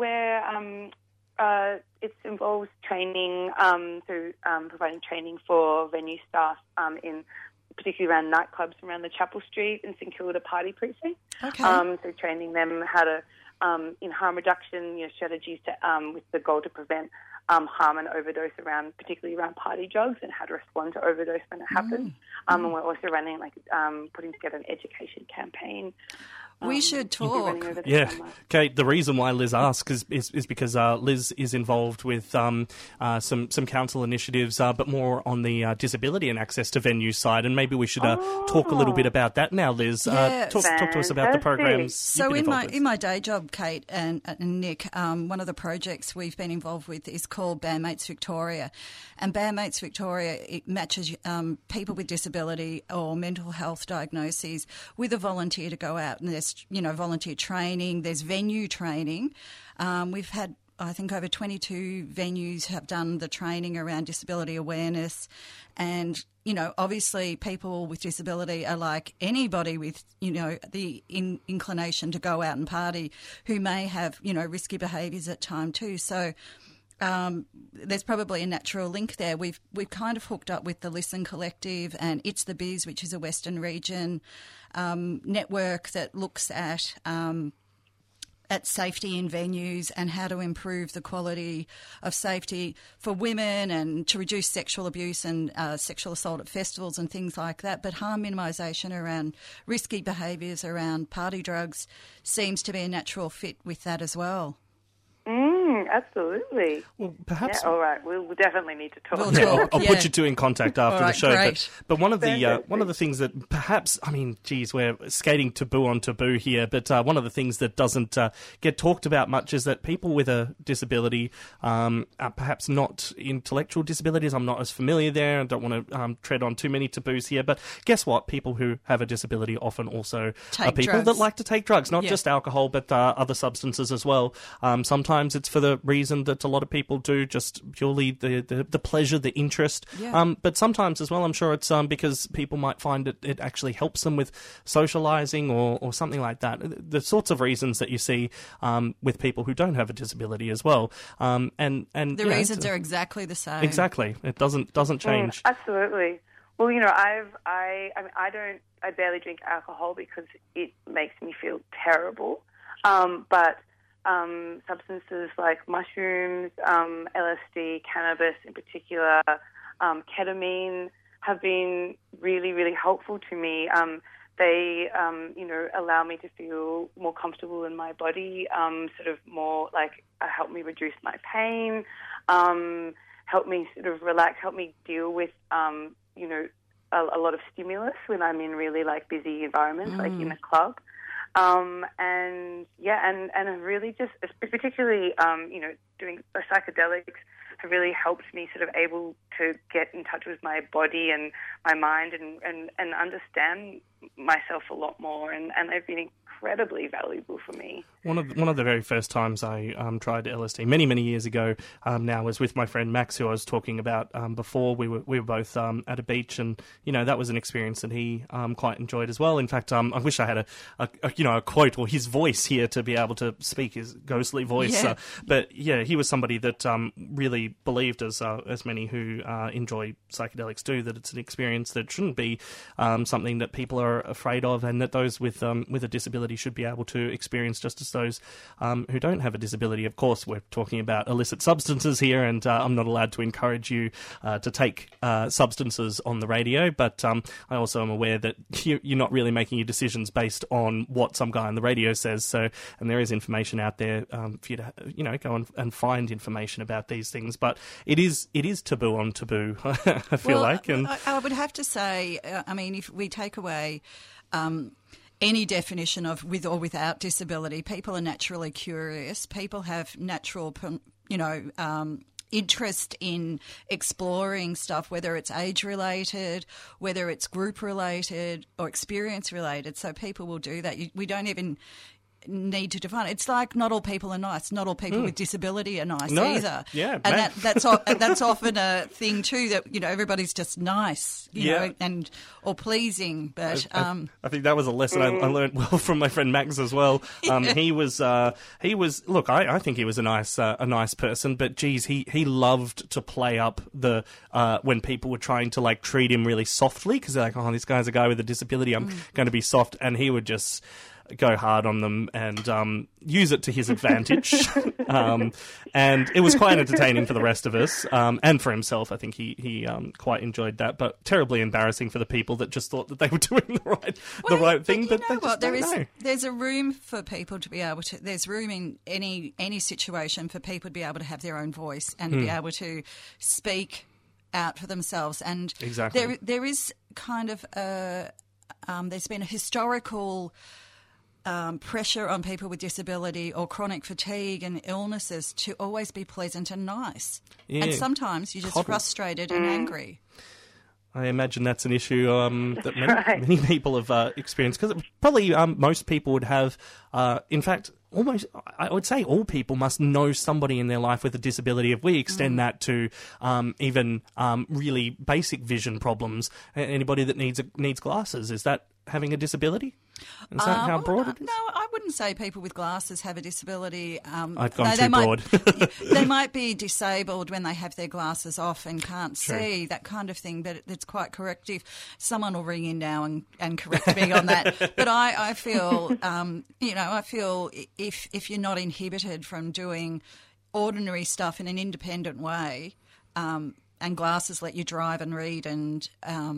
it involves training, providing training for venue staff in particularly around nightclubs around the Chapel Street and St Kilda Party Precinct.
Okay.
So training them how to in harm reduction, strategies to with the goal to prevent harm and overdose particularly around party drugs, and how to respond to overdose when it happens. And we're also running putting together an education campaign.
We should talk.
Yeah, Kate. The reason why Liz asks is because Liz is involved with some council initiatives, but more on the disability and access to venue side. And maybe we should talk a little bit about that now, Liz.
Yeah.
Talk to us about the programs.
So in my day job, Kate and Nick, one of the projects we've been involved with is called Bandmates Victoria, and Bandmates Victoria, it matches people with disability or mental health diagnoses with a volunteer to go out, and there's volunteer training, there's venue training. We've had, I think, over 22 venues have done the training around disability awareness. And, obviously people with disability are like anybody with, the inclination to go out and party who may have, risky behaviours at time too. So there's probably a natural link there. We've kind of hooked up with the Listen Collective and It's the Biz, which is a Western region network that looks at safety in venues and how to improve the quality of safety for women and to reduce sexual abuse and sexual assault at festivals and things like that. But harm minimisation around risky behaviours around party drugs seems to be a natural fit with that as well.
absolutely.
Well, perhaps.
Yeah, all right, we'll definitely need to talk.
I'll put you two in contact after the show.
Great.
But one of the things that perhaps, I mean, geez, we're skating taboo on taboo here. But one of the things that doesn't get talked about much is that people with a disability, perhaps not intellectual disabilities. I'm not as familiar there. I don't want to tread on too many taboos here. But guess what? People who have a disability often also are people that like to take drugs, not just alcohol, but other substances as well. Sometimes it's for the reason that a lot of people do, just purely the pleasure, the interest.
Yeah.
But sometimes as well, I'm sure it's because people might find it actually helps them with socialising or something like that. The sorts of reasons that you see with people who don't have a disability as well. And
the reasons are exactly the same.
Exactly. It doesn't change.
Absolutely. Well, I barely drink alcohol because it makes me feel terrible. But substances like mushrooms, LSD, cannabis in particular, ketamine have been really, really helpful to me. They, allow me to feel more comfortable in my body, sort of more like help me reduce my pain, help me sort of relax, help me deal with, a lot of stimulus when I'm in really like busy environments, like in a club. And really just, particularly, doing psychedelics have really helped me sort of able to get in touch with my body and my mind and understand myself a lot more. And they've been incredibly valuable for me.
One of the very first times I tried LSD many years ago now was with my friend Max, who I was talking about before. We were both at a beach, and that was an experience that he quite enjoyed as well. In fact, I wish I had a quote or his voice here to be able to speak his ghostly voice.
Yeah.
But he was somebody that really believed, as many who enjoy psychedelics do, that it's an experience that shouldn't be something that people are afraid of, and that those with a disability should be able to experience just as those who don't have a disability. Of course, we're talking about illicit substances here, and I'm not allowed to encourage you to take substances on the radio, but I also am aware that you're not really making your decisions based on what some guy on the radio says. And there is information out there for you to go and find information about these things. But it is taboo on taboo, I feel like. And
I would have to say, if we take away any definition of with or without disability, people are naturally curious. People have natural, interest in exploring stuff, whether it's age-related, whether it's group-related or experience-related. So people will do that. We don't even need to define it. It's like not all people are nice. Not all people with disability are nice either.
Yeah,
and that's often a thing too, that everybody's just nice, or pleasing. But
I think that was a lesson I learned well from my friend Max as well. He was look, I think he was a nice person, but geez, he loved to play up the when people were trying to like treat him really softly, because they're like, oh, this guy's a guy with a disability, I'm going to be soft, and he would just go hard on them and use it to his advantage. And it was quite entertaining for the rest of us, and for himself. I think he quite enjoyed that, but terribly embarrassing for the people that just thought that they were doing the right thing. But they just don't know.
There's a room for people to be able to. There's room in any situation for people to be able to have their own voice and to be able to speak out for themselves. And
exactly.
there is kind of there's been a historical pressure on people with disability or chronic fatigue and illnesses to always be pleasant and nice. Yeah. And sometimes you're just frustrated and angry.
I imagine that's an issue that many people have experienced, because probably most people would have, in fact, almost, I would say all people must know somebody in their life with a disability. If we extend that to even really basic vision problems, anybody that needs glasses, is that having a disability? Is that how broad it is?
No, I wouldn't say people with glasses have a disability.
I've gone too broad.
They might be disabled when they have their glasses off and can't see, that kind of thing, but it's quite corrective. Someone will ring in now and correct me on that. But I feel, I feel if you're not inhibited from doing ordinary stuff in an independent way, and glasses let you drive and read and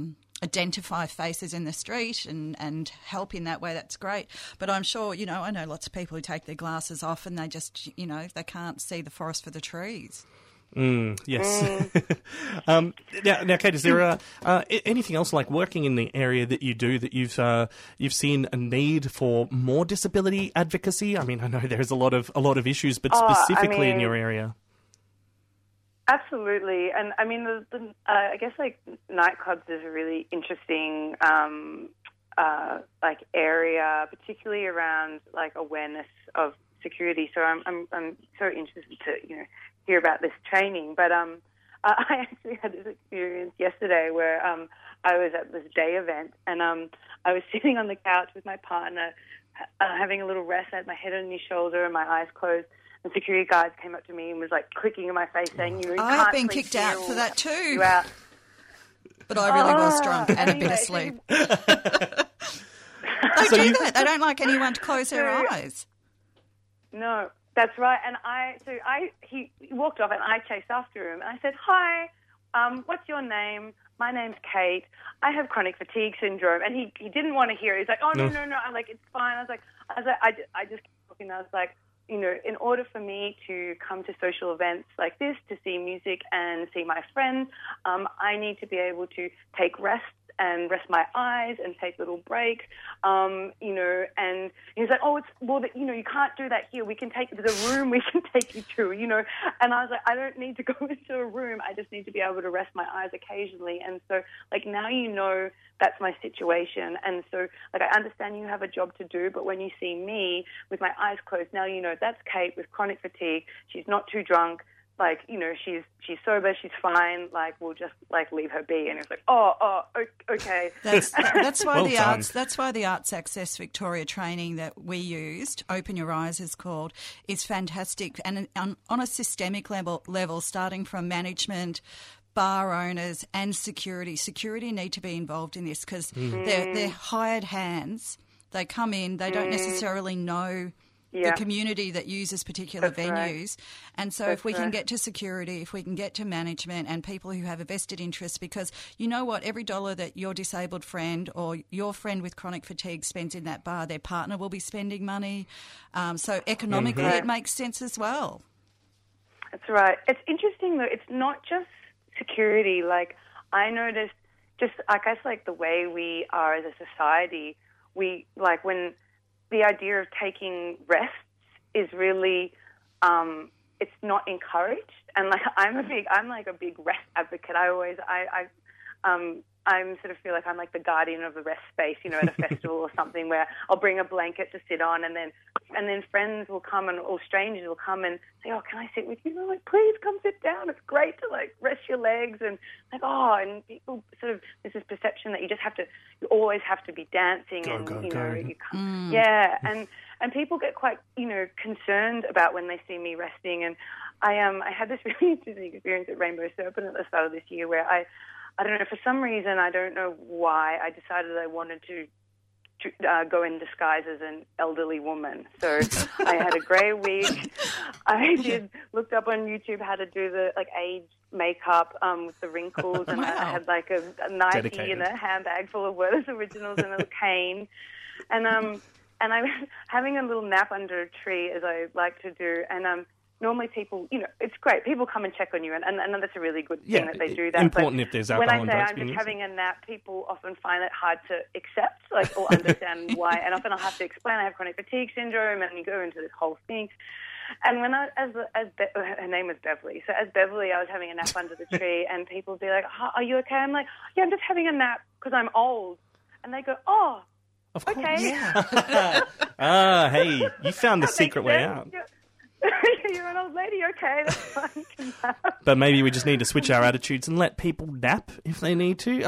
identify faces in the street and help in that way, that's great. But I'm sure, I know lots of people who take their glasses off and they just, they can't see the forest for the trees.
Yes. Now, Kate, is there anything else like working in the area that you do that you've seen a need for more disability advocacy? I mean, I know there's a lot of issues, but specifically in your area.
Absolutely, and I mean, I guess like nightclubs is a really interesting like area, particularly around like awareness of security. So I'm so interested to hear about this training. But I actually had this experience yesterday where I was at this day event and I was sitting on the couch with my partner, having a little rest. I had my head on his shoulder and my eyes closed. The security guards came up to me and was like clicking in my face saying, "You
I've been kicked out for that too." But I really was drunk and a bit asleep. They do that. They don't like anyone to close their eyes.
No, that's right. And he walked off and I chased after him and I said, "Hi, what's your name? My name's Kate. I have chronic fatigue syndrome." And he didn't want to hear it. He's like, "Oh no." I'm like, "It's fine." I just kept talking. I was like, in order for me to come to social events like this, to see music and see my friends, I need to be able to take rest and rest my eyes and take little breaks, and he's like, you can't do that here. We can take the room we can take you to, and I was like, I don't need to go into a room. I just need to be able to rest my eyes occasionally. And so, like, now that's my situation. And so, like, I understand you have a job to do, but when you see me with my eyes closed, now that's Kate with chronic fatigue. She's not too drunk. Like, she's sober, she's fine, like, we'll just, like, leave her be. And it's like, okay.
That's why
well
that's why the Arts Access Victoria training that we used, Open Your Eyes is called, is fantastic. And on a systemic level, starting from management, bar owners and security need to be involved in this because they're hired hands. They come in, they don't necessarily know the community that uses particular venues. Right. And so if we can get to security, if we can get to management and people who have a vested interest, because you know what, every dollar that your disabled friend or your friend with chronic fatigue spends in that bar, their partner will be spending money. So economically it makes sense as well.
That's right. It's interesting though, it's not just security. Like, I noticed just, I guess, like the way we are as a society, we, like, when the idea of taking rests is really, it's not encouraged. And like, I'm like a big rest advocate. I'm sort of feel like I'm like the guardian of the rest space, at a festival or something, where I'll bring a blanket to sit on, and then friends will come or strangers will come and say, "Oh, can I sit with you?" And I'm like, "Please come sit down. It's great to like rest your legs." And like, and people sort of, there's this perception that you always have to be dancing you can't. Yeah, and people get quite concerned about when they see me resting. And I had this really interesting experience at Rainbow Serpent at the start of this year where I don't know, for some reason, I don't know why, I decided I wanted to go in disguise as an elderly woman. So I had a grey wig. I looked up on YouTube how to do the like age makeup with the wrinkles, and I had like a Nike and a handbag full of Werther's Originals and a cane. And I was having a little nap under a tree, as I like to do, and normally people, it's great. People come and check on you, and that's a really good thing that they do that.
Important if there's alcohol
and drugs. When I say I'm just having a nap, people often find it hard to accept, or understand why. And often I'll have to explain I have chronic fatigue syndrome, and you go into this whole thing. And when her name was Beverly. So as Beverly, I was having a nap under the tree, and people would be like, "Oh, are you okay?" I'm like, "Yeah, I'm just having a nap because I'm old." And they go, "Oh,
of course.
Okay."
Yeah. Hey, you found the secret way out.
You're an old lady, okay, that's fine.
But maybe we just need to switch our attitudes and let people nap if they need to.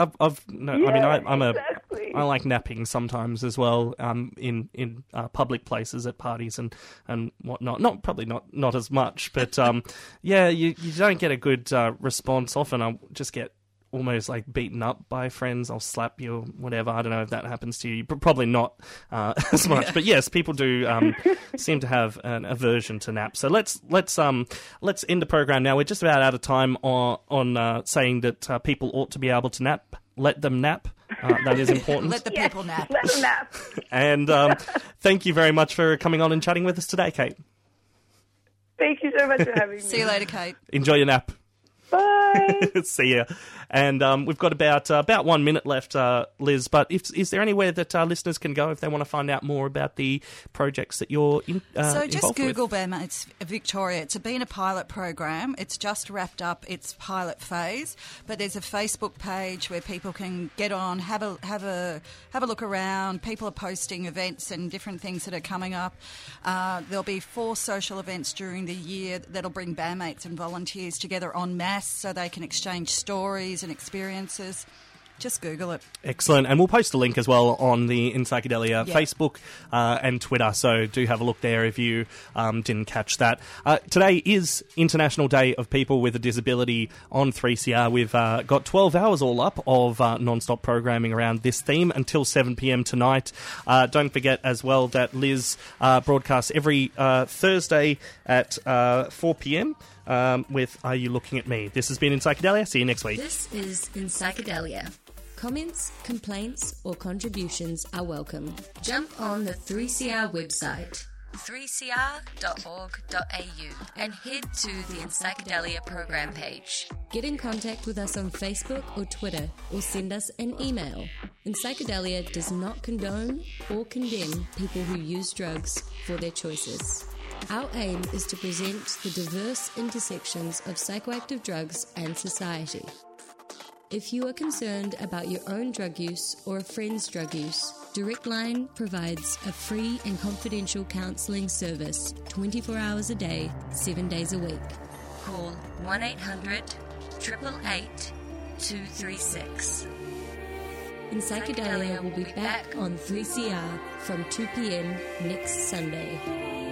I like napping sometimes as well, in public places at parties and whatnot. Not as much, but you don't get a good response. Often I'll just get almost like beaten up by friends. I'll slap you or whatever. I don't know if that happens to you. Probably not as much. But yes, people do seem to have an aversion to naps. So let's end the program now. We're just about out of time on saying that people ought to be able to nap. Let them nap. That is important.
Let the people nap.
Let them nap.
And thank you very much for coming on and chatting with us today, Kate.
Thank you so much for having me.
See you later, Kate.
Enjoy your nap.
Bye.
See ya. And we've got about 1 minute left, Liz. But is there anywhere that listeners can go if they want to find out more about the projects that you're
so just
involved
Google
with?
Bandmates Victoria. It's been a pilot program. It's just wrapped up its pilot phase. But there's a Facebook page where people can get on, have a look around. People are posting events and different things that are coming up. There'll be 4 social events during the year that'll bring bandmates and volunteers together en masse so they can exchange stories and experiences. Just Google it.
Excellent. And we'll post a link as well on the In Psychedelia Facebook and Twitter, so do have a look there if you didn't catch that. Today is International Day of People with a Disability on 3CR. We've got 12 hours all up of non-stop programming around this theme until 7 p.m. tonight. Don't forget as well that Liz broadcasts every Thursday at 4 p.m. With Are You Looking at Me? This has been In Psychedelia. See you next week.
This is In Psychedelia. Comments, complaints, or contributions are welcome. Jump on the 3CR website, 3cr.org.au, and head to the In Psychedelia program page. Get in contact with us on Facebook or Twitter, or send us an email. In Psychedelia does not condone or condemn people who use drugs for their choices. Our aim is to present the diverse intersections of psychoactive drugs and society. If you are concerned about your own drug use or a friend's drug use, Direct Line provides a free and confidential counselling service 24 hours a day, 7 days a week. Call 1-800-888-236. In Psychedelia will be back on 3CR from 2 p.m. next Sunday.